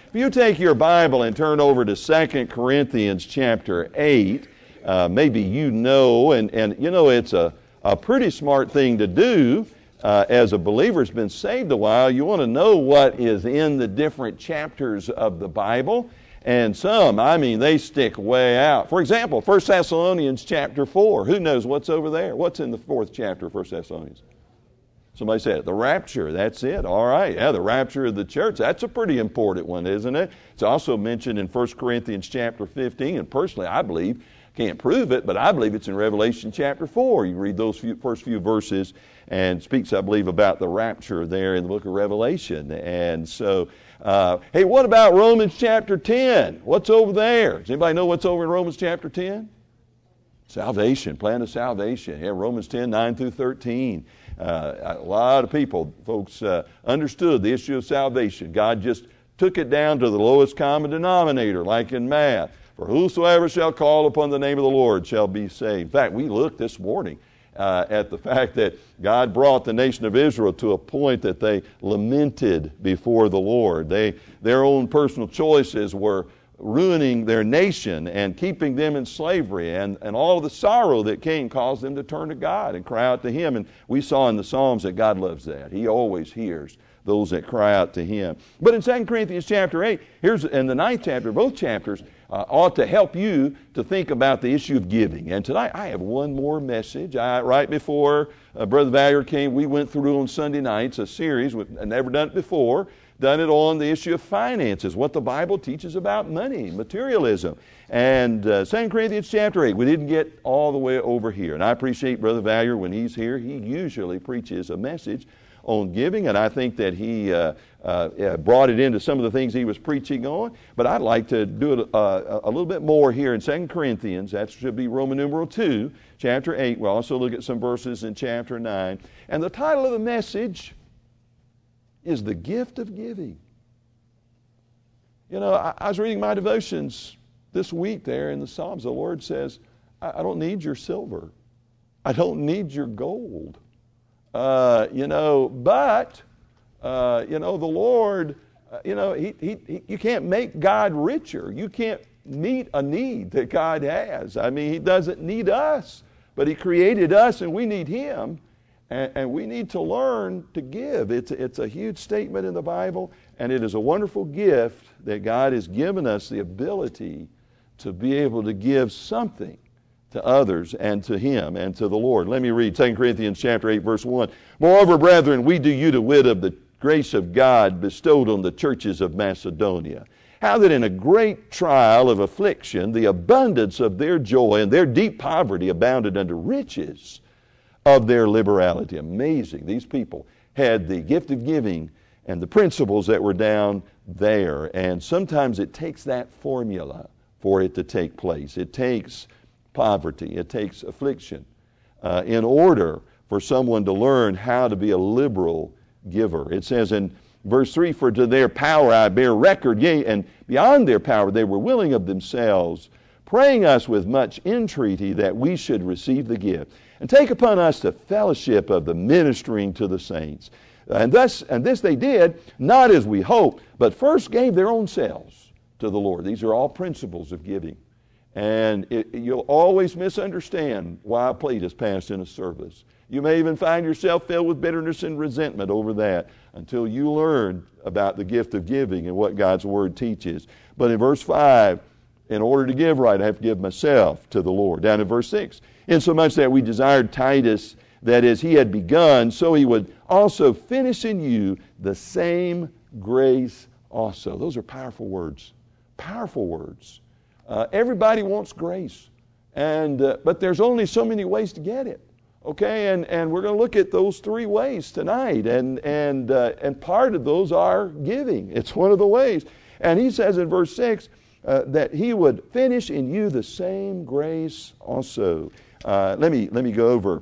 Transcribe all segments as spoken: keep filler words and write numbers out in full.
If you take your Bible and turn over to Second Corinthians chapter eight, uh, maybe you know, and, and you know it's a, a pretty smart thing to do uh, as a believer who's been saved a while. You want to know what is in the different chapters of the Bible. And some, I mean, they stick way out. For example, First Thessalonians chapter four. Who knows what's over there? What's in the fourth chapter of First Thessalonians? Somebody said, the rapture, that's it. All right, yeah, the rapture of the church. That's a pretty important one, isn't it? It's also mentioned in First Corinthians chapter fifteen, and personally, I believe, can't prove it, but I believe it's in Revelation chapter four. You read those few, first few verses, and speaks, I believe, about the rapture there in the book of Revelation. And so, uh, hey, what about Romans chapter ten? What's over there? Does anybody know what's over in Romans chapter ten? Salvation, plan of salvation. Yeah, Romans ten, nine through thirteen. Uh, a lot of people, folks, uh, understood the issue of salvation. God just took it down to the lowest common denominator, like in math. For whosoever shall call upon the name of the Lord shall be saved. In fact, we looked this morning uh, at the fact that God brought the nation of Israel to a point that they lamented before the Lord. They, their own personal choices were ruining their nation and keeping them in slavery, and, and all of the sorrow that came caused them to turn to God and cry out to Him. And we saw in the Psalms that God loves that. He always hears those that cry out to Him. But in Second Corinthians chapter eight, here's in the ninth chapter, both chapters uh, ought to help you to think about the issue of giving. And tonight I have one more message. I, right before uh, Brother Vallier came, we went through on Sunday nights a series, with, I've never done it before, done it on the issue of finances, what the Bible teaches about money, materialism. And uh, Second Corinthians chapter eight, we didn't get all the way over here. And I appreciate Brother Vallier when he's here. He usually preaches a message on giving, and I think that he uh, uh, brought it into some of the things he was preaching on. But I'd like to do it uh, a little bit more here in Second Corinthians. That should be Roman numeral two, chapter eight. We'll also look at some verses in chapter nine. And the title of the message is The Gift of Giving. You know, I, I was reading my devotions this week there in the Psalms. The Lord says, I, I don't need your silver. I don't need your gold. Uh, you know, but, uh, you know, the Lord, uh, you know, he, he, he, you can't make God richer. You can't meet a need that God has. I mean, He doesn't need us, but He created us and we need Him. And, and we need to learn to give. It's, it's a huge statement in the Bible, and it is a wonderful gift that God has given us the ability to be able to give something to others and to Him and to the Lord. Let me read Second Corinthians chapter eight, verse one. Moreover, brethren, we do you to wit of the grace of God bestowed on the churches of Macedonia, how that in a great trial of affliction, the abundance of their joy and their deep poverty abounded unto riches of their liberality. Amazing. These people had the gift of giving and the principles that were down there. And sometimes it takes that formula for it to take place. It takes poverty. It takes affliction uh, in order for someone to learn how to be a liberal giver. It says in verse three, for to their power I bear record, yea, and beyond their power they were willing of themselves, praying us with much entreaty that we should receive the gift, and take upon us the fellowship of the ministering to the saints. And thus, and this they did, not as we hoped, but first gave their own selves to the Lord. These are all principles of giving. And it, you'll always misunderstand why a plate is passed in a service. You may even find yourself filled with bitterness and resentment over that until you learn about the gift of giving and what God's Word teaches. But in verse five, in order to give right, I have to give myself to the Lord. Down in verse six, insomuch that we desired Titus, that as he had begun, so he would also finish in you the same grace also. Those are powerful words. Powerful words. Uh, everybody wants grace, and uh, but there's only so many ways to get it. Okay, and, and we're going to look at those three ways tonight, and and uh, and part of those are giving. It's one of the ways. And he says in verse six uh, that he would finish in you the same grace also. Uh, let me let me go over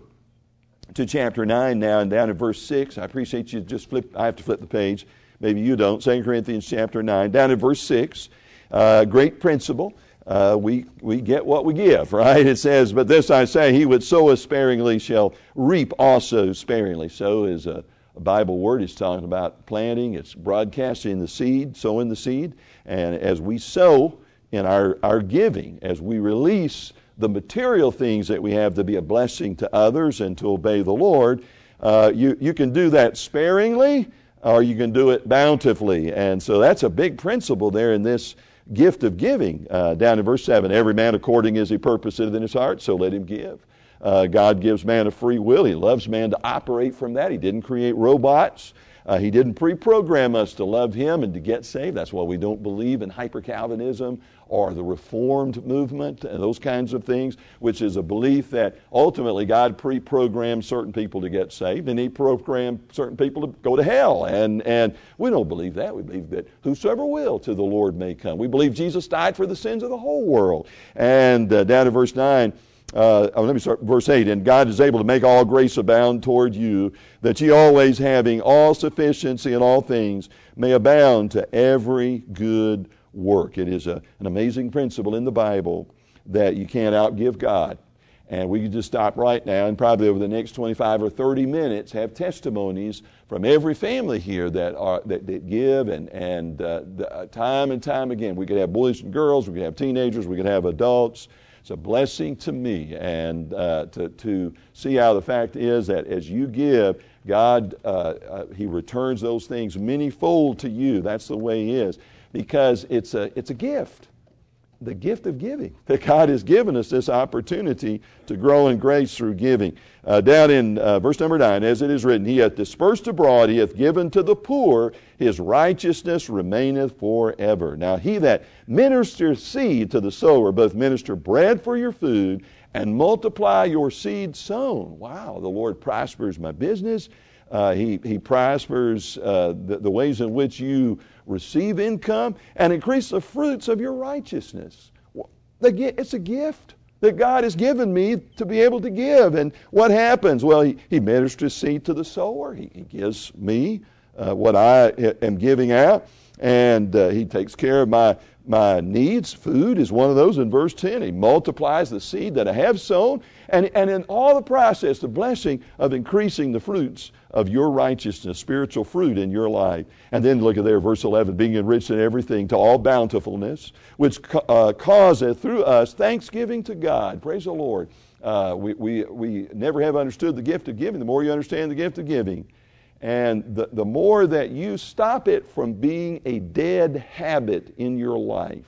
to chapter nine now, and down in verse six. I appreciate you just flip. I have to flip the page. Maybe you don't. Second Corinthians chapter nine, down in verse six. Uh, great principle. Uh, we we get what we give, right? It says, but this I say, he would sow sparingly shall reap also sparingly. Sow is a, Bible word. It's talking about planting. It's broadcasting the seed, sowing the seed. And as we sow in our, our giving, as we release the material things that we have to be a blessing to others and to obey the Lord, uh, you, you can do that sparingly or you can do it bountifully. And so that's a big principle there in this gift of giving. Uh, down in verse seven, every man according as he purposeth in his heart, so let him give. Uh, God gives man a free will. He loves man to operate from that. He didn't create robots. Uh, he didn't pre-program us to love Him and to get saved. That's why we don't believe in hyper-Calvinism or the Reformed movement and those kinds of things, which is a belief that ultimately God pre-programmed certain people to get saved and He programmed certain people to go to hell. And, and we don't believe that. We believe that whosoever will to the Lord may come. We believe Jesus died for the sins of the whole world. And uh, down to verse nine, Uh, oh, let me start verse eight. And God is able to make all grace abound toward you, that ye always having all sufficiency in all things may abound to every good work. It is a, an amazing principle in the Bible that you can't outgive God. And we can just stop right now and probably over the next twenty-five or thirty minutes have testimonies from every family here that are that, that give and, and uh, the, uh, time and time again. We could have boys and girls, we could have teenagers, we could have adults. It's a blessing to me and uh, to, to see how the fact is that as you give, God, uh, uh, He returns those things manyfold to you. That's the way He is, because it's a, it's a gift, the gift of giving, that God has given us this opportunity to grow in grace through giving. Uh, down in uh, verse number nine, as it is written, He hath dispersed abroad, He hath given to the poor, His righteousness remaineth forever. Now He that ministers seed to the sower, both minister bread for your food, and multiply your seed sown. Wow, the Lord prospers my business. Uh, he, he prospers uh, the, the ways in which you receive income, and increase the fruits of your righteousness. It's a gift that God has given me to be able to give. And what happens? Well, He, he ministers seed to the sower. He, he gives me uh, what I am giving out, and uh, He takes care of my my needs. Food is one of those in verse ten. He multiplies the seed that I have sown, and, and in all the process, the blessing of increasing the fruits of your righteousness, spiritual fruit in your life. And then look at there, verse eleven, being enriched in everything to all bountifulness, which uh, causeth through us thanksgiving to God. Praise the Lord. Uh, we, we, we never have understood the gift of giving. The more you understand the gift of giving, and the, the more that you stop it from being a dead habit in your life.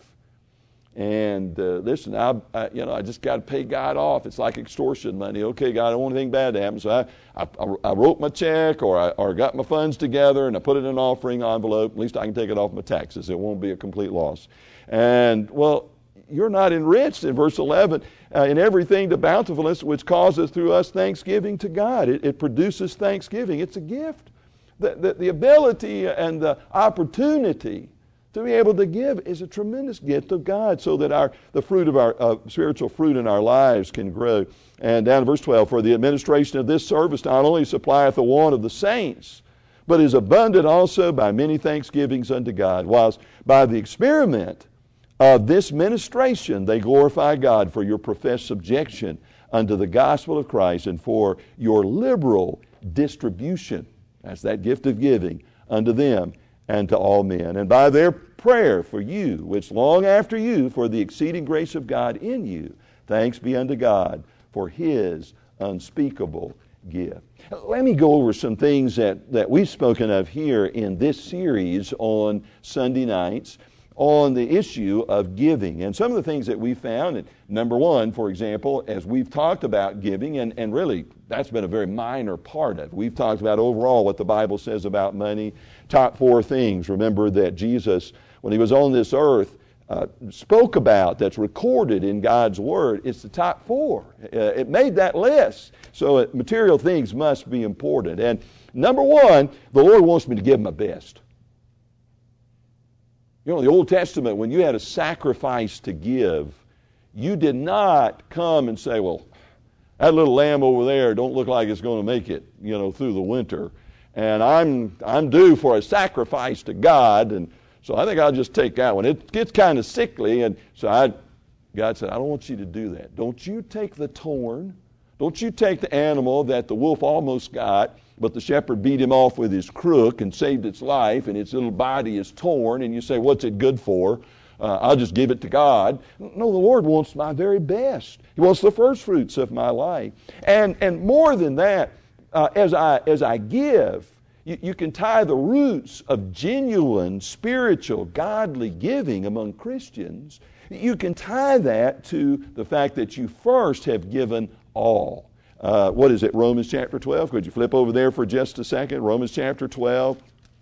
And uh, listen, I, I, you know, I just got to pay God off. It's like extortion money. Okay, God, I don't want anything bad to happen. So I, I, I wrote my check or I or got my funds together and I put it in an offering envelope. At least I can take it off my taxes. It won't be a complete loss. And, well, you're not enriched in verse eleven uh, in everything to bountifulness, which causes through us thanksgiving to God. It, it produces thanksgiving. It's a gift. The, the, the ability and the opportunity to be able to give is a tremendous gift of God, so that our the fruit of our uh, spiritual fruit in our lives can grow. And down in verse twelve, for the administration of this service not only supplieth the want of the saints, but is abundant also by many thanksgivings unto God, whilst by the experiment of this ministration they glorify God for your professed subjection unto the gospel of Christ, and for your liberal distribution, that's that gift of giving, unto them and to all men. And by their prayer for you, which long after you, for the exceeding grace of God in you, thanks be unto God for His unspeakable gift. Let me go over some things that, that we've spoken of here in this series on Sunday nights on the issue of giving. And some of the things that we found, and number one, for example, as we've talked about giving, and, and really that's been a very minor part of it. We've talked about overall what the Bible says about money. Top four things, remember, that Jesus, when He was on this earth, uh, spoke about, that's recorded in God's Word. It's the top four. Uh, it made that list. So it, material things must be important. And number one, the Lord wants me to give my best. You know, in the Old Testament, when you had a sacrifice to give, you did not come and say, well, that little lamb over there don't look like it's going to make it, you know, through the winter. And I'm I'm due for a sacrifice to God, and so I think I'll just take that one. It gets kind of sickly, and so I, God said, I don't want you to do that. Don't you take the torn, Don't you take the animal that the wolf almost got, but the shepherd beat him off with his crook and saved its life, and its little body is torn, and you say, what's it good for? Uh, I'll just give it to God. No, the Lord wants my very best. He wants the first fruits of my life. And and more than that, uh, as I as I give, you, you can tie the roots of genuine, spiritual, godly giving among Christians. You can tie that to the fact that you first have given all. Uh, what is it, Romans chapter twelve? Could you flip over there for just a second? Romans chapter twelve.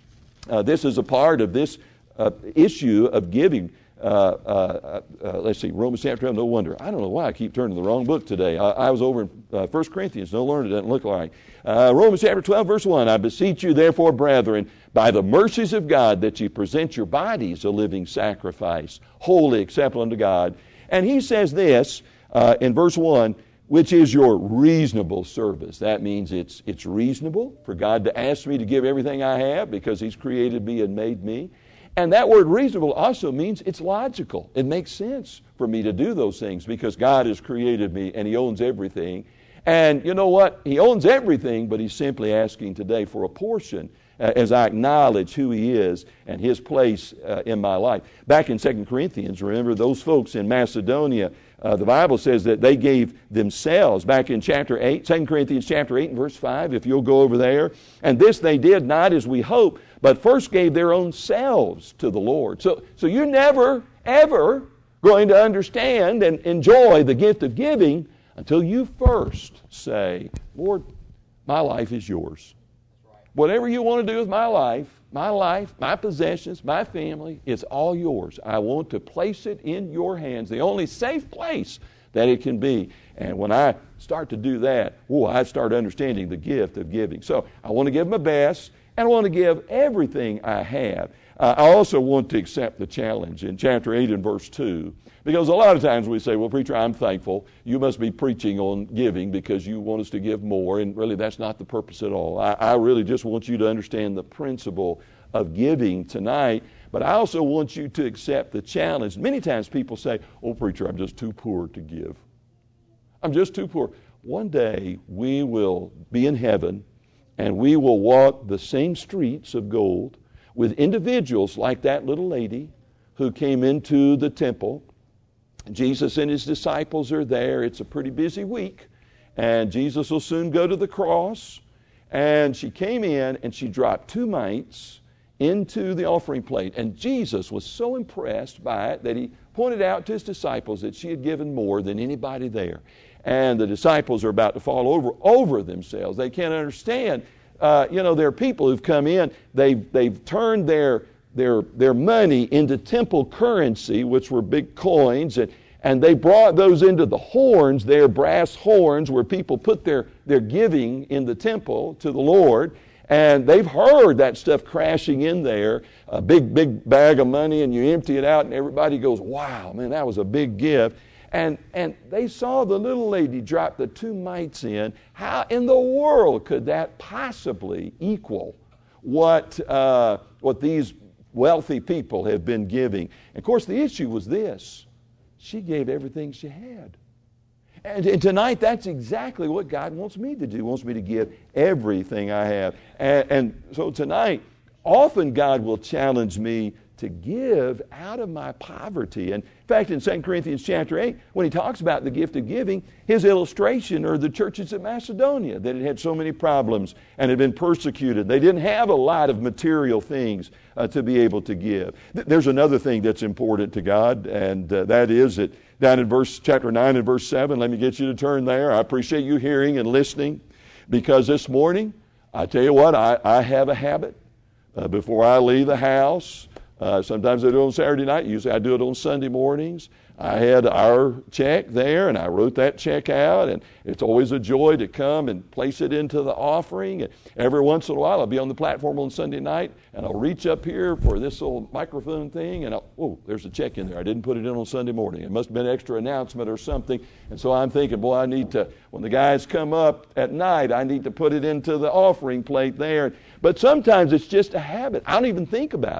Uh, this is a part of this uh, issue of giving. Uh, uh, uh, let's see, Romans chapter twelve, no wonder. I don't know why I keep turning to the wrong book today. I, I was over in uh, First Corinthians, no wonder it doesn't look like. Uh, Romans chapter twelve, verse one, I beseech you therefore, brethren, by the mercies of God, that ye present your bodies a living sacrifice, holy, acceptable unto God. And he says this uh, in verse one, which is your reasonable service. That means it's it's reasonable for God to ask me to give everything I have because He's created me and made me. And that word reasonable also means it's logical. It makes sense for me to do those things because God has created me and He owns everything. And you know what? He owns everything, but He's simply asking today for a portion uh, as I acknowledge who He is and His place uh, in my life. Back in Second Corinthians, remember those folks in Macedonia, uh, the Bible says that they gave themselves, back in chapter eight, Second Corinthians chapter eight and verse five, if you'll go over there. And this they did not as we hope, but first gave their own selves to the Lord. So, so you're never, ever going to understand and enjoy the gift of giving until you first say, Lord, my life is yours. Whatever you want to do with my life, my life, my possessions, my family, it's all yours. I want to place it in your hands, the only safe place that it can be. And when I start to do that, oh, I start understanding the gift of giving. So I want to give my best, and I want to give everything I have. Uh, I also want to accept the challenge in chapter eight and verse two. Because a lot of times we say, well, preacher, I'm thankful. You must be preaching on giving because you want us to give more. And really, that's not the purpose at all. I, I really just want you to understand the principle of giving tonight. But I also want you to accept the challenge. Many times people say, oh, preacher, I'm just too poor to give. I'm just too poor. One day we will be in heaven and we will walk the same streets of gold with individuals like that little lady who came into the temple. Jesus and His disciples are there. It's a pretty busy week. And Jesus will soon go to the cross. And she came in and she dropped two mites into the offering plate. And Jesus was so impressed by it that He pointed out to His disciples that she had given more than anybody there. And the disciples are about to fall over, over themselves. They can't understand. Uh, you know, there are people who've come in. They've, they've turned their Their, their money into temple currency, which were big coins, and, and they brought those into the horns, their brass horns, where people put their, their giving in the temple to the Lord, and they've heard that stuff crashing in there, a big, big bag of money, and you empty it out, and everybody goes, wow, man, that was a big gift. And, and they saw the little lady drop the two mites in. How in the world could that possibly equal what, uh, what these wealthy people have been giving? And of course, the issue was this. She gave everything she had. And, and tonight, that's exactly what God wants me to do. He wants me to give everything I have. And, and so tonight, often God will challenge me to give out of my poverty. And in fact, in Second Corinthians chapter eight, when he talks about the gift of giving, his illustration are the churches of Macedonia that had had so many problems and had been persecuted. They didn't have a lot of material things uh, to be able to give. Th- there's another thing that's important to God, and uh, that is that down in verse chapter nine and verse seven, let me get you to turn there. I appreciate you hearing and listening, because this morning, I tell you what, I, I have a habit uh, before I leave the house. Uh, sometimes I do it on Saturday night. Usually I do it on Sunday mornings. I had our check there, and I wrote that check out, and it's always a joy to come and place it into the offering. And every once in a while, I'll be on the platform on Sunday night, and I'll reach up here for this little microphone thing, and I'll, oh, there's a check in there. I didn't put it in on Sunday morning. It must have been an extra announcement or something. And so I'm thinking, boy, I need to, when the guys come up at night, I need to put it into the offering plate there. But sometimes it's just a habit. I don't even think about it.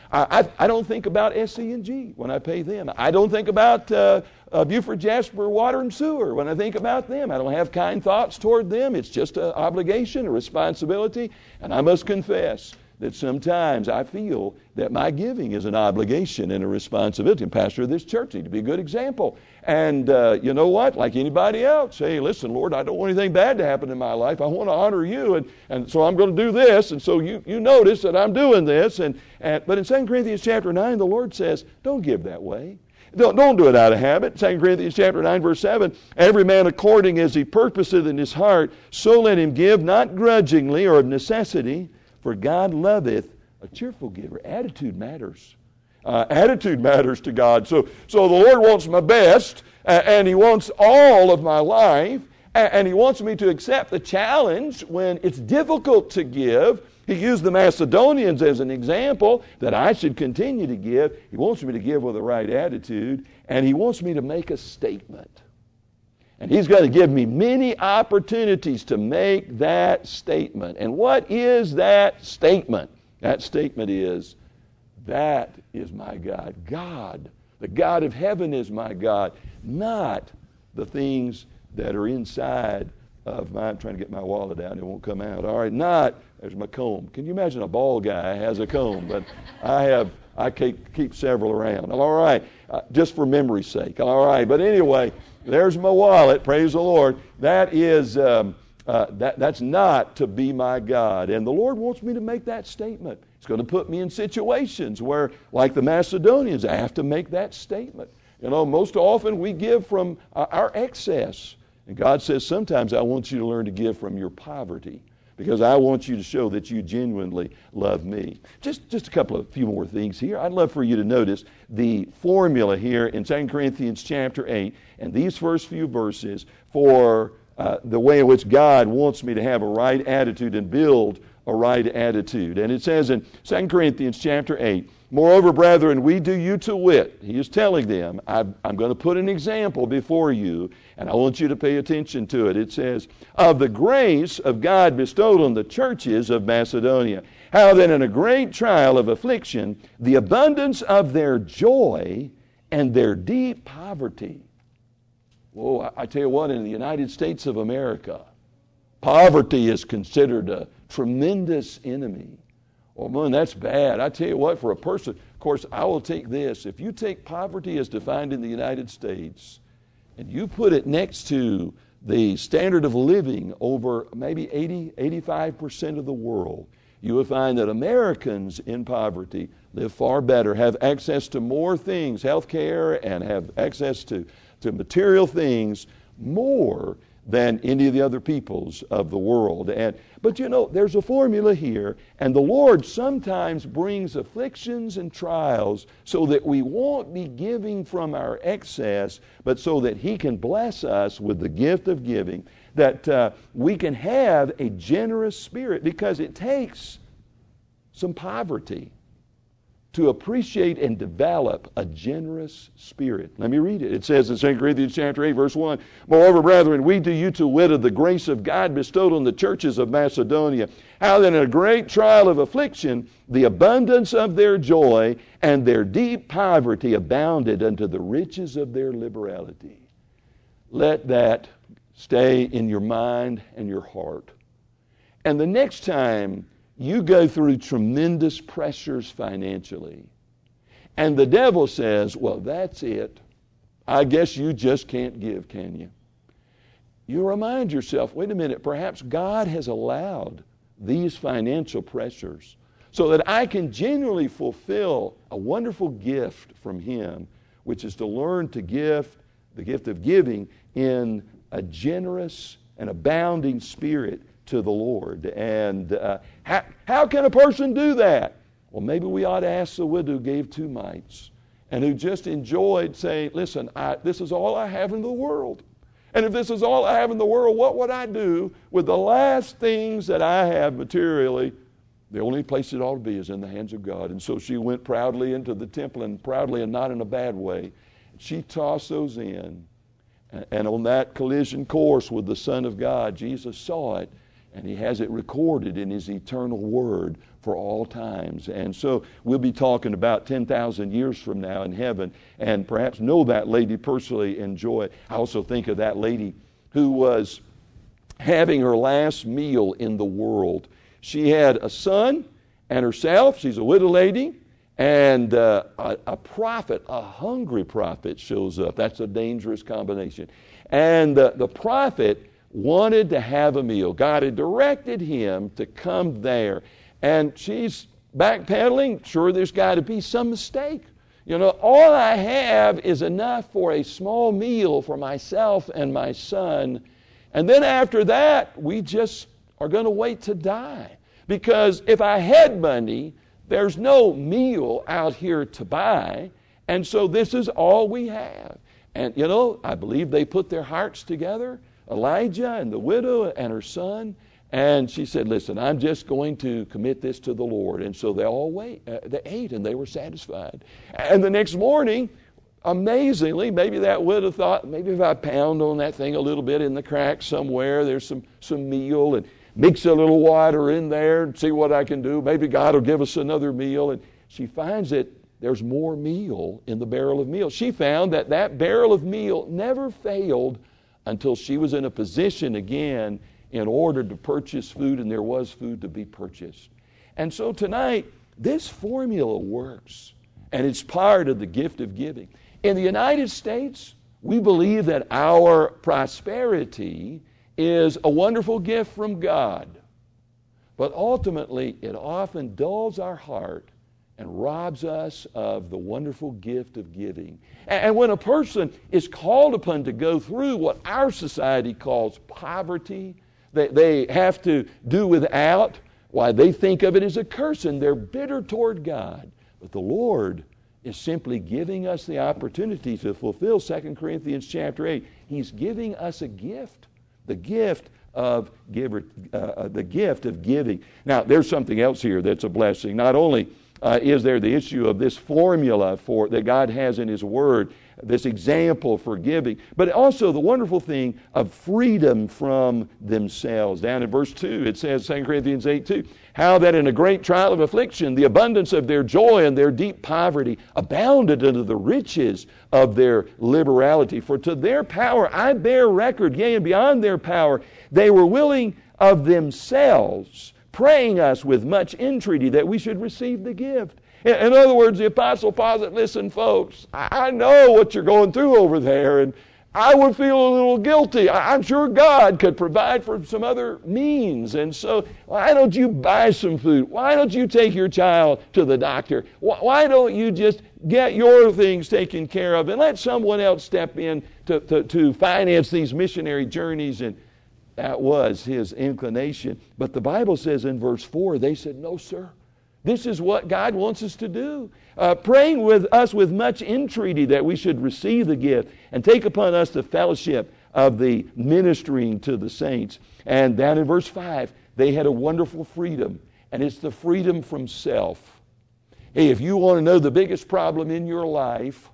I, I, I don't think about S E and G when I pay them. I don't think about uh, uh, Buford Jasper Water and Sewer when I think about them. I don't have kind thoughts toward them. It's just an obligation, a responsibility. And I must confess that sometimes I feel that my giving is an obligation and a responsibility. And pastor of this church need to be a good example. And uh, you know what? Like anybody else, hey, listen, Lord, I don't want anything bad to happen in my life. I want to honor you, and, and so I'm going to do this. And so you, you notice that I'm doing this. And, and But in Second Corinthians chapter nine, the Lord says, don't give that way. Don't, don't do it out of habit. Second Corinthians chapter nine, verse seven, every man according as he purposeth in his heart, so let him give, not grudgingly or of necessity, for God loveth a cheerful giver. Attitude matters. Uh, attitude matters to God. So, so the Lord wants my best, uh, and He wants all of my life, and, and He wants me to accept the challenge when it's difficult to give. He used the Macedonians as an example that I should continue to give. He wants me to give with the right attitude, and He wants me to make a statement. And He's going to give me many opportunities to make that statement. And what is that statement? That statement is, that is my God. God, the God of heaven is my God, not the things that are inside of my, I'm trying to get my wallet out, it won't come out. All right, not, there's my comb. Can you imagine a bald guy has a comb? But I have, I keep, keep several around. All right, uh, just for memory's sake. All right, but anyway, there's my wallet, praise the Lord. That is, um, uh, that, that's not to be my God. And the Lord wants me to make that statement. He's going to put me in situations where, like the Macedonians, I have to make that statement. You know, most often we give from our excess. And God says, sometimes I want you to learn to give from your poverty, because I want you to show that you genuinely love me. Just, just a couple of few more things here. I'd love for you to notice the formula here in Second Corinthians chapter eight and these first few verses for uh, the way in which God wants me to have a right attitude and build a right attitude. And it says in Second Corinthians chapter eight, moreover, brethren, we do you to wit. He is telling them, I'm, I'm going to put an example before you, and I want you to pay attention to it. It says, of the grace of God bestowed on the churches of Macedonia, how that in a great trial of affliction, the abundance of their joy and their deep poverty. Whoa, I, I tell you what, in the United States of America, poverty is considered a tremendous enemy. Well, man, that's bad. I tell you what, for a person, of course, I will take this. If you take poverty as defined in the United States and you put it next to the standard of living over maybe eighty, eighty-five percent of the world, you will find that Americans in poverty live far better, have access to more things, health care, and have access to, to material things more than any of the other peoples of the world. And but you know, there's a formula here, and the Lord sometimes brings afflictions and trials so that we won't be giving from our excess, but so that He can bless us with the gift of giving, that uh, we can have a generous spirit, because it takes some poverty to appreciate and develop a generous spirit. Let me read it. It says in Second Corinthians chapter eight, verse one, moreover, brethren, we do you to wit of the grace of God bestowed on the churches of Macedonia, how that in a great trial of affliction, the abundance of their joy and their deep poverty abounded unto the riches of their liberality. Let that stay in your mind and your heart. And the next time you go through tremendous pressures financially, and the devil says, well, that's it. I guess you just can't give, can you? You remind yourself, wait a minute, perhaps God has allowed these financial pressures so that I can genuinely fulfill a wonderful gift from Him, which is to learn to give, the gift of giving, in a generous and abounding spirit to the Lord. And uh, how, how can a person do that? Well, maybe we ought to ask the widow who gave two mites and who just enjoyed saying, listen, I, this is all I have in the world. And if this is all I have in the world, what would I do with the last things that I have materially? The only place it ought to be is in the hands of God. And so she went proudly into the temple, and proudly, and not in a bad way, she tossed those in. And on that collision course with the Son of God, Jesus saw it. And he has it recorded in his eternal word for all times. And so we'll be talking about ten thousand years from now in heaven, and perhaps know that lady personally, enjoy it. I also think of that lady who was having her last meal in the world. She had a son and herself. She's a widow lady. And uh, a, a prophet, a hungry prophet shows up. That's a dangerous combination. And uh, the prophet wanted to have a meal. God had directed him to come there. And she's backpedaling. Sure, there's got to be some mistake. You know, all I have is enough for a small meal for myself and my son. And then after that, we just are going to wait to die. Because if I had money, there's no meal out here to buy. And so this is all we have. And, you know, I believe they put their hearts together, Elijah and the widow and her son. And she said, listen, I'm just going to commit this to the Lord. And so they all wait, uh, they ate and they were satisfied. And the next morning, amazingly, maybe that widow thought, maybe if I pound on that thing a little bit in the crack somewhere, there's some, some meal, and mix a little water in there and see what I can do. Maybe God will give us another meal. And she finds that there's more meal in the barrel of meal. She found that that barrel of meal never failed until she was in a position again in order to purchase food, and there was food to be purchased. And so tonight, this formula works, and it's part of the gift of giving. In the United States, we believe that our prosperity is a wonderful gift from God. But ultimately, it often dulls our heart and robs us of the wonderful gift of giving. And when a person is called upon to go through what our society calls poverty, they, they have to do without, why, they think of it as a curse, and they're bitter toward God. But the Lord is simply giving us the opportunity to fulfill Second Corinthians chapter eight. He's giving us a gift. The gift of giver, uh, the gift of giving. Now, there's something else here that's a blessing. Not only uh, is there the issue of this formula for that God has in His Word, this example for giving, but also the wonderful thing of freedom from themselves. Down in verse two, it says, Second Corinthians eight two, how that in a great trial of affliction, the abundance of their joy and their deep poverty abounded unto the riches of their liberality. For to their power I bear record, yea, and beyond their power, they were willing of themselves, praying us with much entreaty that we should receive the gift. In other words, the Apostle Paul said, listen, folks, I know what you're going through over there, and I would feel a little guilty. I'm sure God could provide for some other means. And so why don't you buy some food? Why don't you take your child to the doctor? Why don't you just get your things taken care of and let someone else step in to, to, to finance these missionary journeys? And that was his inclination. But the Bible says in verse four, they said, no, sir. This is what God wants us to do. Uh, praying with us with much entreaty that we should receive the gift and take upon us the fellowship of the ministering to the saints. And down in verse five, they had a wonderful freedom, and it's the freedom from self. Hey, if you want to know the biggest problem in your life,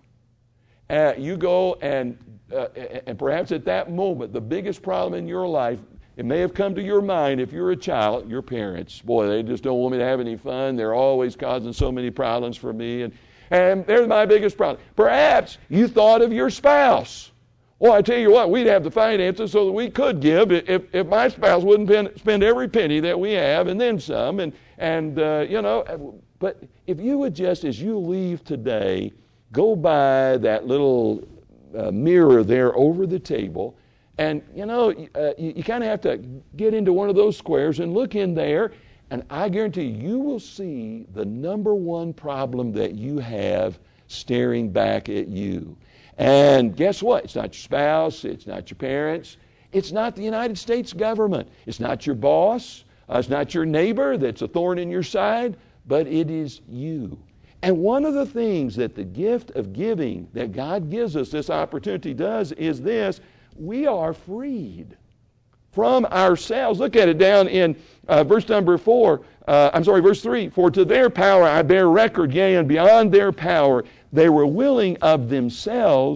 uh, you go and, uh, and perhaps at that moment, the biggest problem in your life, it may have come to your mind if you're a child, your parents. Boy, they just don't want me to have any fun. They're always causing so many problems for me. And, and they're my biggest problem. Perhaps you thought of your spouse. Well, I tell you what, we'd have the finances so that we could give if, if my spouse wouldn't pen, spend every penny that we have and then some. And, and uh, you know, but if you would just, as you leave today, go by that little uh, mirror there over the table. And, you know, uh, you, you kind of have to get into one of those squares and look in there, and I guarantee you, you will see the number one problem that you have staring back at you. And guess what? It's not your spouse. It's not your parents. It's not the United States government. It's not your boss. Uh, it's not your neighbor that's a thorn in your side, but it is you. And one of the things that the gift of giving that God gives us this opportunity does is this: we are freed from ourselves. Look at it down in uh, verse number four. Uh, I'm sorry, verse three. For to their power I bear record, yea, and beyond their power they were willing of themselves,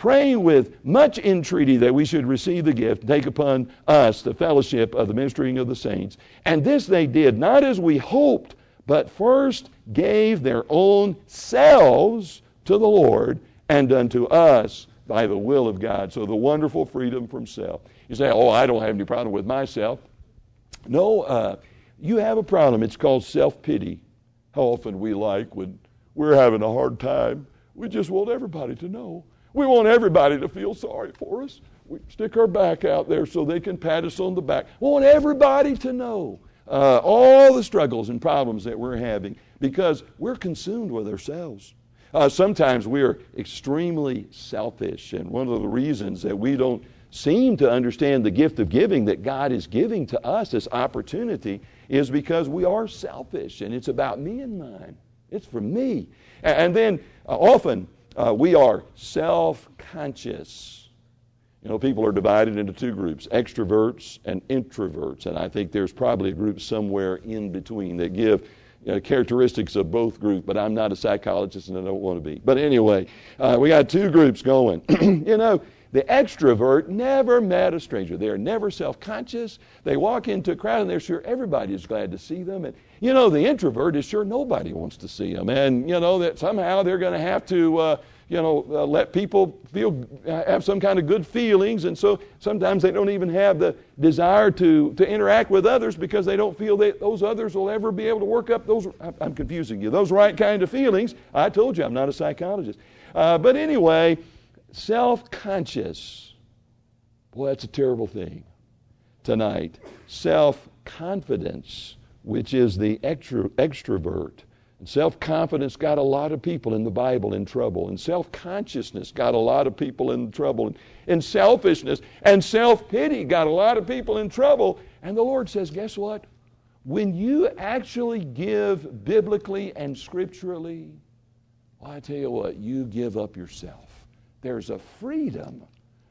praying with much entreaty that we should receive the gift, take upon us the fellowship of the ministering of the saints. And this they did, not as we hoped, but first gave their own selves to the Lord and unto us by the will of God. So the wonderful freedom from self. You say, oh, I don't have any problem with myself. No, uh, you have a problem. It's called self-pity. How often we like when we're having a hard time, we just want everybody to know. We want everybody to feel sorry for us. We stick our back out there so they can pat us on the back. We want everybody to know uh, all the struggles and problems that we're having because we're consumed with ourselves. Uh, sometimes we are extremely selfish, and one of the reasons that we don't seem to understand the gift of giving that God is giving to us, this opportunity, is because we are selfish, and it's about me and mine. It's for me. And then uh, often uh, we are self-conscious. You know, people are divided into two groups, extroverts and introverts, and I think there's probably a group somewhere in between that give you know, characteristics of both groups, but I'm not a psychologist and I don't want to be. But anyway, uh, we got two groups going. You know, the extrovert never met a stranger. They're never self-conscious. They walk into a crowd and they're sure everybody is glad to see them. And, you know, the introvert is sure nobody wants to see them. And, you know, that somehow they're going to have to, uh, you know, uh, let people feel, have some kind of good feelings. And so sometimes they don't even have the desire to, to interact with others because they don't feel that those others will ever be able to work up those, I'm confusing you, those right kind of feelings. I told you I'm not a psychologist. Uh, but anyway, self-conscious. Boy, that's a terrible thing tonight. Self-confidence, which is the extro, extrovert. And self-confidence got a lot of people in the Bible in trouble. And self-consciousness got a lot of people in trouble. And, and selfishness and self-pity got a lot of people in trouble. And the Lord says, guess what? When you actually give biblically and scripturally, well, I tell you what, you give up yourself. There's a freedom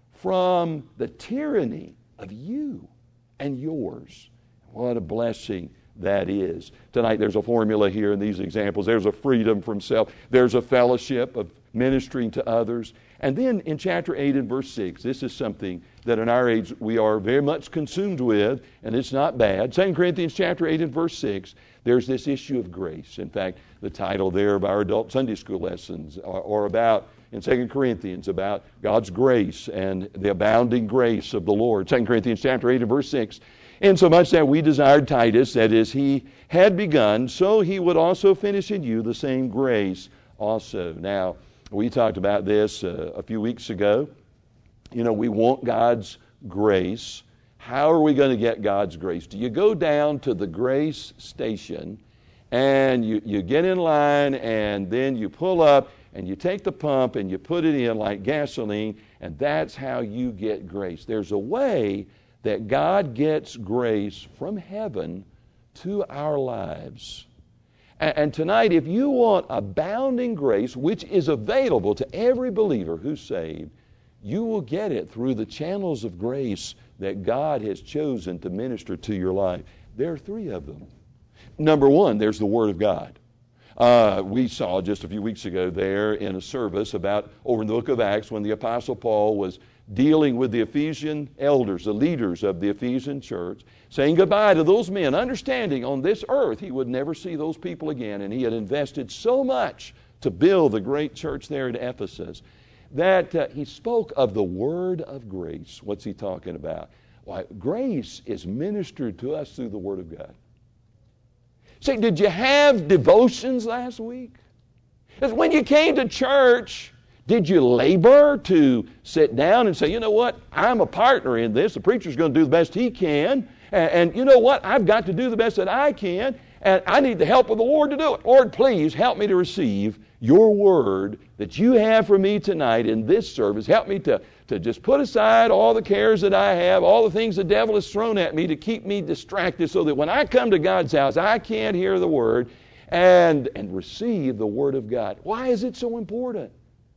from the tyranny of you and yours. What a blessing that is. Tonight there's a formula here in these examples. There's a freedom from self. There's a fellowship of ministering to others. And then in chapter eight and verse six, this is something that in our age we are very much consumed with, and it's not bad. Second Corinthians chapter eight and verse six, there's this issue of grace. In fact, the title there of our adult Sunday school lessons are, are about in Second Corinthians about God's grace and the abounding grace of the Lord. Second Corinthians chapter eight and verse six. Insomuch that we desired Titus, that as he had begun, so he would also finish in you the same grace also. Now, we talked about this uh, a few weeks ago. You know, we want God's grace. How are we going to get God's grace? Do you go down to the grace station and you, you get in line and then you pull up and you take the pump and you put it in like gasoline, and that's how you get grace? There's a way that God gets grace from heaven to our lives. And, and tonight, if you want abounding grace, which is available to every believer who's saved, you will get it through the channels of grace that God has chosen to minister to your life. There are three of them. Number one, there's the Word of God. Uh, we saw just a few weeks ago there in a service about over in the book of Acts when the Apostle Paul was dealing with the Ephesian elders, the leaders of the Ephesian church, saying goodbye to those men, understanding on this earth he would never see those people again, and he had invested so much to build the great church there in Ephesus that uh, he spoke of the word of grace. What's he talking about? Why, grace is ministered to us through the Word of God. Say, did you have devotions last week? Because when you came to church, did you labor to sit down and say, you know what, I'm a partner in this. The preacher's going to do the best he can. And, and you know what, I've got to do the best that I can. And I need the help of the Lord to do it. Lord, please help me to receive your word that you have for me tonight in this service. Help me to, to just put aside all the cares that I have, all the things the devil has thrown at me to keep me distracted so that when I come to God's house, I can't hear the word and, and receive the word of God. Why is it so important?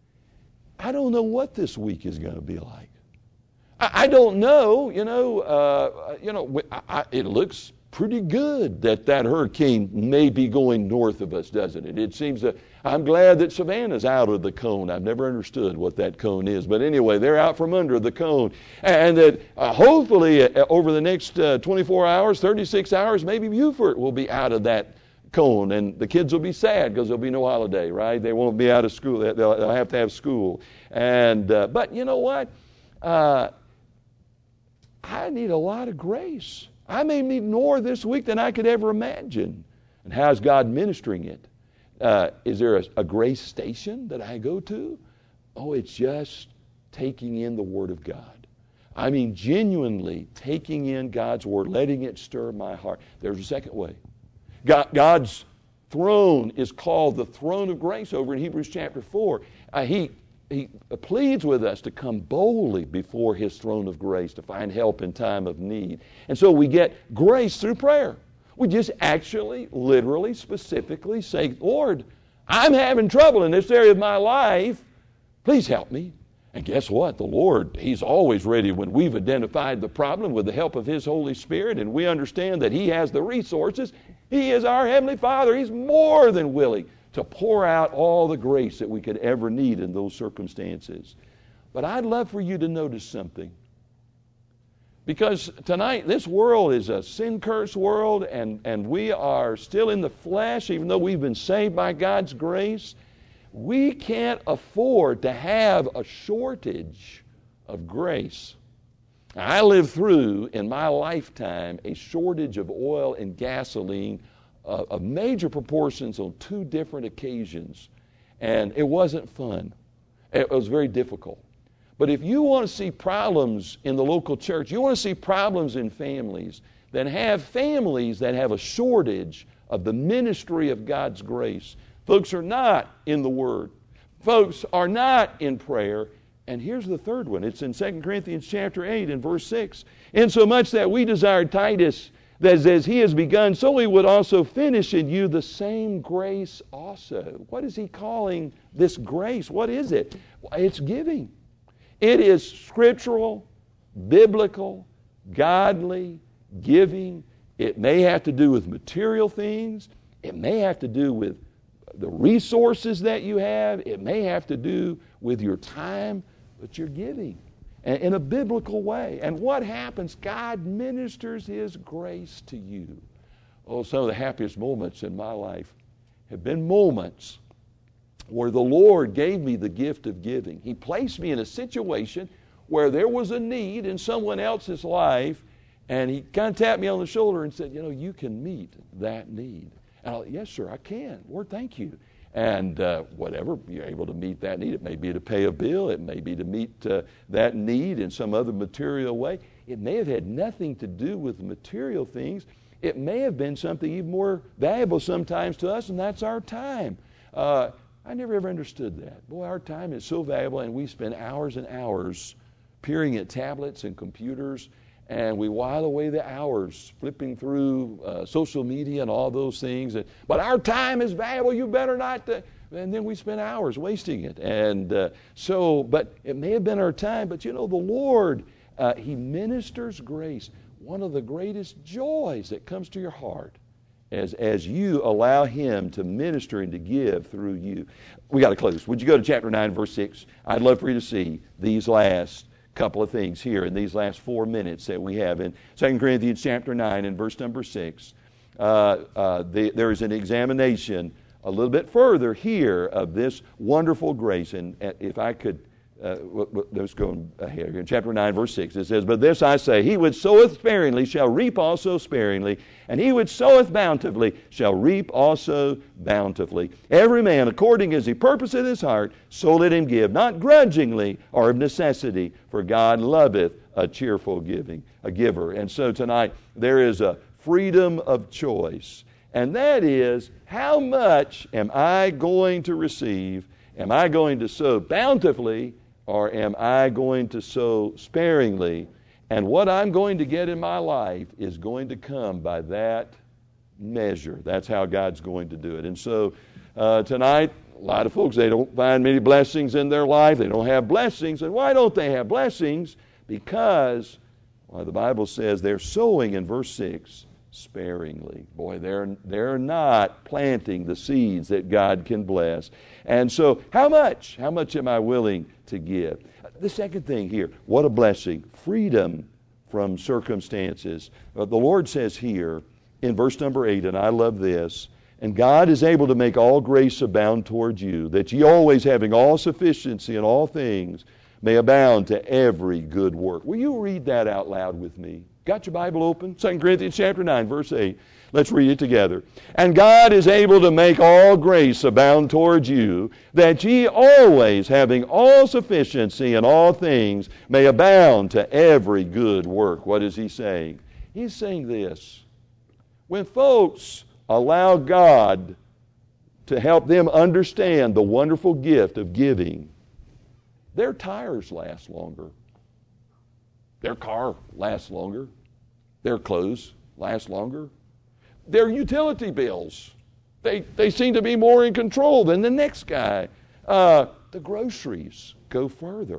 I don't know what this week is going to be like. I, I don't know, you know, uh, you know, I, I, it looks pretty good that that hurricane may be going north of us, doesn't it? It seems that I'm glad that Savannah's out of the cone. I've never understood what that cone is. But anyway, they're out from under the cone. And that uh, hopefully uh, over the next uh, twenty-four hours, thirty-six hours, maybe Beaufort will be out of that cone. And the kids will be sad because there'll be no holiday, right? They won't be out of school. They'll, they'll have to have school. And uh, But you know what? Uh, I need a lot of grace. I may need more this week than I could ever imagine. And how's God ministering it? Uh, is there a, a grace station that I go to? Oh, it's just taking in the Word of God. I mean, genuinely taking in God's Word, letting it stir my heart. There's a second way. God, God's throne is called the throne of grace over in Hebrews chapter four. Uh, he He pleads with us to come boldly before His throne of grace to find help in time of need. And so we get grace through prayer. We just actually, literally, specifically say, Lord, I'm having trouble in this area of my life. Please help me. And guess what? The Lord, He's always ready when we've identified the problem with the help of His Holy Spirit and we understand that He has the resources. He is our Heavenly Father. He's more than willing to pour out all the grace that we could ever need in those circumstances. But I'd love for you to notice something. Because tonight, this world is a sin-cursed world, and, and we are still in the flesh, even though we've been saved by God's grace. We can't afford to have a shortage of grace. I lived through, in my lifetime, a shortage of oil and gasoline uh, of major proportions on two different occasions. And it wasn't fun. It was very difficult. But if you want to see problems in the local church, you want to see problems in families, then have families that have a shortage of the ministry of God's grace. Folks are not in the Word. Folks are not in prayer. And here's the third one. It's in Second Corinthians chapter eight and verse six. Insomuch that we desired Titus, that as he has begun, so he would also finish in you the same grace also. What is he calling this grace? What is it? It's giving. It is scriptural, biblical, godly giving. It may have to do with material things. It may have to do with the resources that you have. It may have to do with your time, but you're giving in a biblical way. And what happens? God ministers His grace to you. Oh, some of the happiest moments in my life have been moments where the Lord gave me the gift of giving. He placed me in a situation where there was a need in someone else's life, and He kind of tapped me on the shoulder and said, you know, you can meet that need. And I thought, yes, sir, I can. Lord, thank you. And uh, whatever, you're able to meet that need. It may be to pay a bill. It may be to meet uh, that need in some other material way. It may have had nothing to do with material things. It may have been something even more valuable sometimes to us, and that's our time. Uh, I never ever understood that. Boy, our time is so valuable, and we spend hours and hours peering at tablets and computers, and we while away the hours flipping through uh, social media and all those things. And, but our time is valuable. You better not. Uh, and then we spend hours wasting it. And uh, so, but it may have been our time. But you know, the Lord, uh, He ministers grace. One of the greatest joys that comes to your heart as as you allow Him to minister and to give through you. We got to close. Would you go to chapter nine, verse six? I'd love for you to see these last couple of things here in these last four minutes that we have in Second Corinthians chapter nine and verse number six. Uh, uh, the, there is an examination a little bit further here of this wonderful grace. And if I could, uh, let's go ahead here in chapter nine, verse six. It says, but this I say, he which soweth sparingly shall reap also sparingly, and he which soweth bountifully shall reap also bountifully. Every man according as he purposeth his heart, so let him give, not grudgingly or of necessity, for God loveth a cheerful giving, a giver. And so tonight there is a freedom of choice. And that is, how much am I going to receive? Am I going to sow bountifully, or am I going to sow sparingly? And what I'm going to get in my life is going to come by that measure. That's how God's going to do it. And so uh, tonight, a lot of folks, they don't find many blessings in their life. They don't have blessings. And why don't they have blessings? Because well, the Bible says they're sowing in verse six sparingly. Boy, they're, they're not planting the seeds that God can bless. And so, how much? How much am I willing to give? The second thing here, what a blessing. Freedom from circumstances. Uh, the Lord says here in verse number eight, and I love this, and God is able to make all grace abound towards you, that ye always having all sufficiency in all things may abound to every good work. Will you read that out loud with me? Got your Bible open? Second Corinthians chapter nine, verse eight. Let's read it together. And God is able to make all grace abound towards you, that ye always, having all sufficiency in all things, may abound to every good work. What is he saying? He's saying this. When folks allow God to help them understand the wonderful gift of giving, their tires last longer. Their car lasts longer. Their clothes last longer. Their utility bills, they, they seem to be more in control than the next guy. Uh, the groceries go further.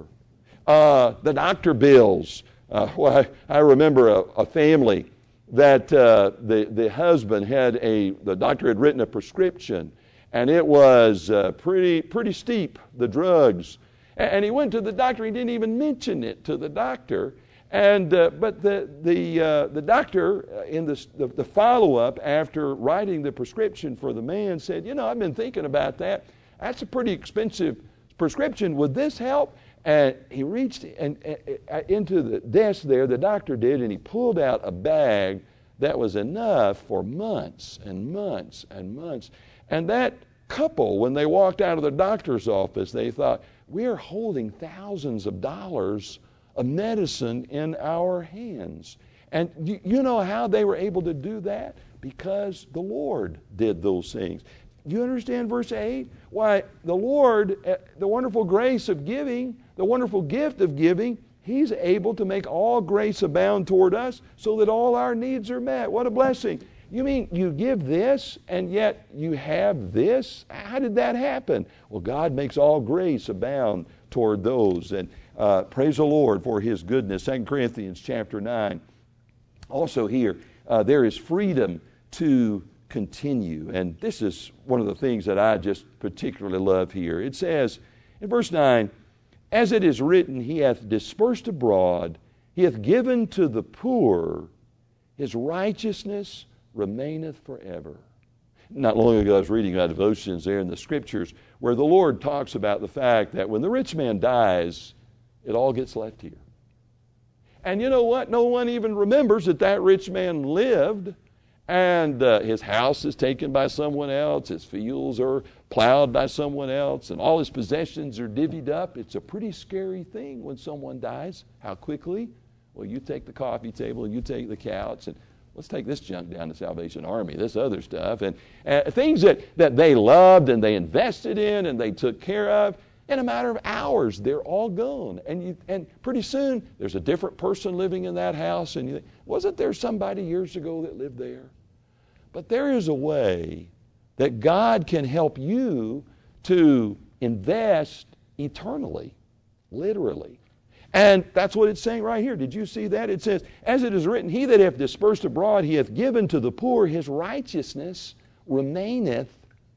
Uh, the doctor bills. Uh, well, I, I remember a, a family that uh, the, the husband had a, the doctor had written a prescription, and it was uh, pretty, pretty steep, the drugs. And he went to the doctor. He didn't even mention it to the doctor. And uh, but the the uh, the doctor in the the, the follow-up after writing the prescription for the man said, you know, I've been thinking about that. That's a pretty expensive prescription. Would this help? And he reached and, and into the desk there, the doctor did, and he pulled out a bag that was enough for months and months and months. And that couple, when they walked out of the doctor's office, they thought, we're holding thousands of dollars of medicine in our hands. And you, you know how they were able to do that? Because the Lord did those things. You understand verse eight? Why, the Lord, uh, the wonderful grace of giving, the wonderful gift of giving, He's able to make all grace abound toward us so that all our needs are met. What a blessing. You mean you give this and yet you have this? How did that happen? Well, God makes all grace abound toward those. And uh, praise the Lord for His goodness. Second Corinthians chapter nine. Also here, uh, there is freedom to continue. And this is one of the things that I just particularly love here. It says in verse nine, as it is written, He hath dispersed abroad, He hath given to the poor, His righteousness remaineth forever. Not long ago I was reading my devotions there in the Scriptures where the Lord talks about the fact that when the rich man dies, it all gets left here. And you know what? No one even remembers that that rich man lived, and uh, his house is taken by someone else, his fields are plowed by someone else, and all his possessions are divvied up. It's a pretty scary thing when someone dies. How quickly? Well, you take the coffee table, you take the couch, and let's take this junk down to Salvation Army, this other stuff, and uh, things that, that they loved and they invested in and they took care of. In a matter of hours, they're all gone. And you, and pretty soon, there's a different person living in that house. And you think, wasn't there somebody years ago that lived there? But there is a way that God can help you to invest eternally, literally. And that's what it's saying right here. Did you see that? It says, as it is written, He that hath dispersed abroad, He hath given to the poor, His righteousness remaineth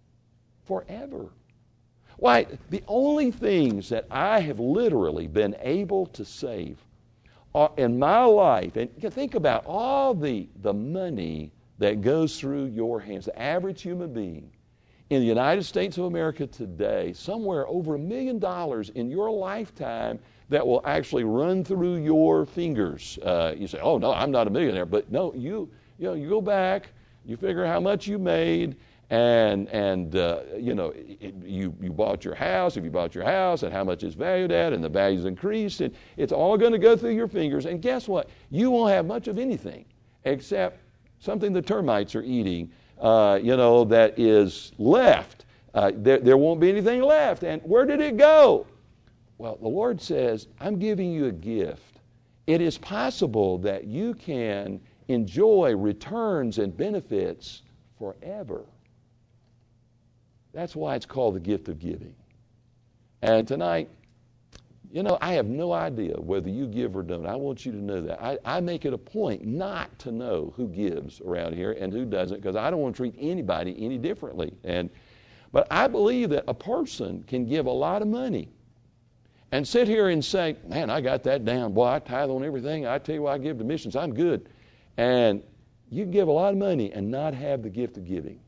forever. Why, the only things that I have literally been able to save are in my life, and think about all the, the money that goes through your hands. The average human being in the United States of America today, somewhere over a million dollars in your lifetime that will actually run through your fingers. Uh, you say, oh, no, I'm not a millionaire. But no, you, you know, you go back, you figure how much you made, and, and uh, you know, it, you, you bought your house, if you bought your house, and how much it's valued at, and the value's increased, and it's all going to go through your fingers. And guess what? You won't have much of anything except something the termites are eating, uh, you know, that is left. Uh, there, there won't be anything left. And where did it go? Well, the Lord says, I'm giving you a gift. It is possible that you can enjoy returns and benefits forever. That's why it's called the gift of giving. And tonight, You know, I have no idea whether you give or don't. I want you to know that. I, I make it a point not to know who gives around here and who doesn't, because I don't want to treat anybody any differently. And but I believe that a person can give a lot of money and sit here and say, man, I got that down. Boy, I tithe on everything. I tell you what, I give to missions. I'm good. And you can give a lot of money and not have the gift of giving.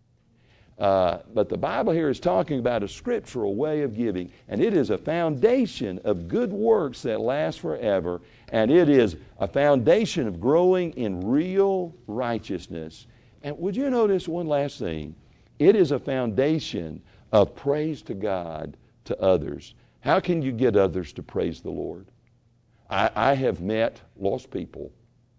Uh, but the Bible here is talking about a scriptural way of giving, and it is a foundation of good works that last forever, and it is a foundation of growing in real righteousness. And would you notice one last thing? It is a foundation of praise to God to others. How can you get others to praise the Lord? I, I have met lost people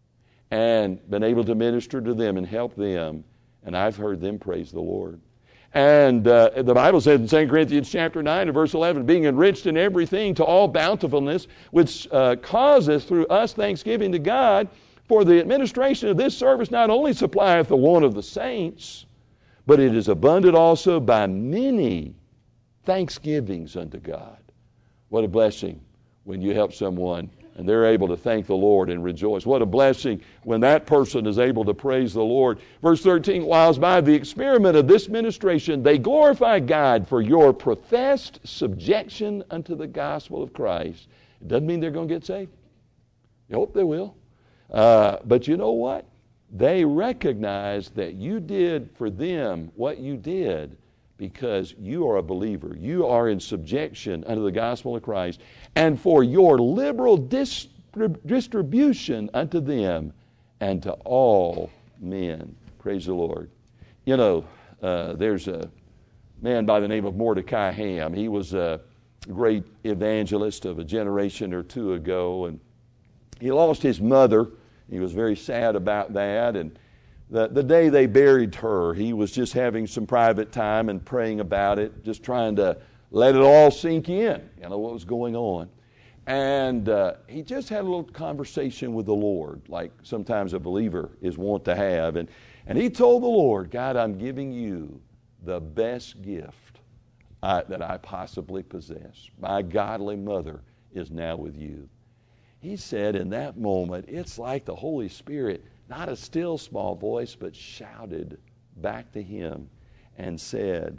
and been able to minister to them and help them, and I've heard them praise the Lord. And uh, the Bible says in Second Corinthians chapter nine and verse eleven, being enriched in everything to all bountifulness, which uh, causeth through us thanksgiving to God, for the administration of this service not only supplieth the want of the saints, but it is abundant also by many thanksgivings unto God. What a blessing when you help someone and they're able to thank the Lord and rejoice. What a blessing when that person is able to praise the Lord. Verse thirteen, whilst by the experiment of this ministration they glorify God for your professed subjection unto the gospel of Christ. It doesn't mean they're going to get saved. I hope they will. Uh, but you know what? They recognize that you did for them what you did because you are a believer. You are in subjection unto the gospel of Christ. And for your liberal distrib- distribution unto them and to all men. Praise the Lord. You know, uh, there's a man by the name of Mordecai Ham. He was a great evangelist of a generation or two ago, and he lost his mother. He was very sad about that, and The, the day they buried her, he was just having some private time and praying about it, just trying to let it all sink in, you know, what was going on. And uh, he just had a little conversation with the Lord, like sometimes a believer is wont to have. And, and he told the Lord, God, I'm giving you the best gift I, that I possibly possess. My godly mother is now with you. He said in that moment, it's like the Holy Spirit, not a still small voice, but shouted back to him and said,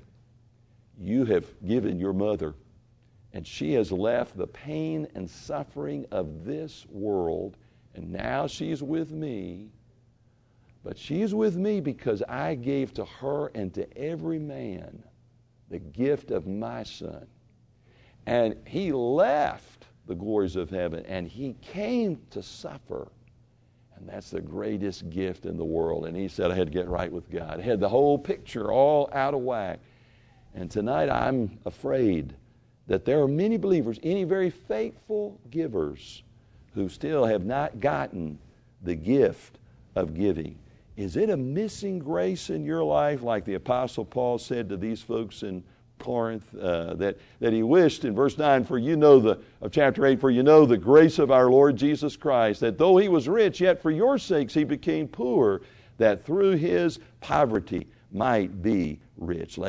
you have given your mother, and she has left the pain and suffering of this world, and now she's with me. But she's with me because I gave to her and to every man the gift of my Son. And he left the glories of heaven, and he came to suffer. And that's the greatest gift in the world. And he said, I had to get right with God. I had the whole picture all out of whack. And tonight I'm afraid that there are many believers, any very faithful givers, who still have not gotten the gift of giving. Is it a missing grace in your life, like the Apostle Paul said to these folks in Corinth, uh, that, that he wished in verse nine, for you know the, of chapter eight, for you know the grace of our Lord Jesus Christ, that though he was rich, yet for your sakes he became poor, that through his poverty might be rich.